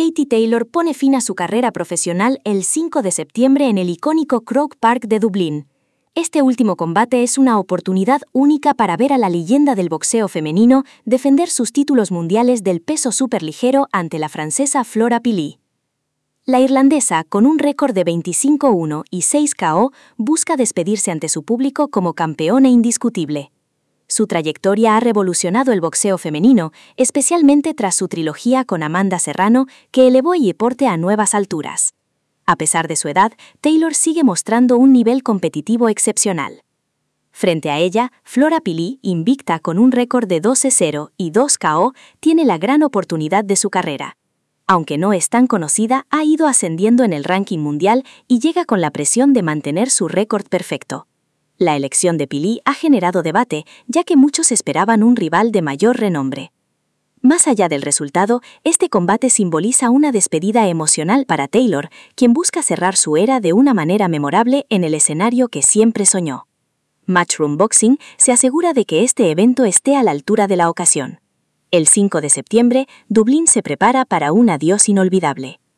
Katie Taylor pone fin a su carrera profesional el 5 de septiembre en el icónico Croke Park de Dublín. Este último combate es una oportunidad única para ver a la leyenda del boxeo femenino defender sus títulos mundiales del peso superligero ante la francesa Flora Pili. La irlandesa, con un récord de 25-1 y 6 KO, busca despedirse ante su público como campeona indiscutible. Su trayectoria ha revolucionado el boxeo femenino, especialmente tras su trilogía con Amanda Serrano, que elevó el deporte a nuevas alturas. A pesar de su edad, Taylor sigue mostrando un nivel competitivo excepcional. Frente a ella, Flora Pili, invicta con un récord de 12-0 y 2 KO, tiene la gran oportunidad de su carrera. Aunque no es tan conocida, ha ido ascendiendo en el ranking mundial y llega con la presión de mantener su récord perfecto. La elección de Pili ha generado debate, ya que muchos esperaban un rival de mayor renombre. Más allá del resultado, este combate simboliza una despedida emocional para Taylor, quien busca cerrar su era de una manera memorable en el escenario que siempre soñó. Matchroom Boxing se asegura de que este evento esté a la altura de la ocasión. El 5 de septiembre, Dublín se prepara para un adiós inolvidable.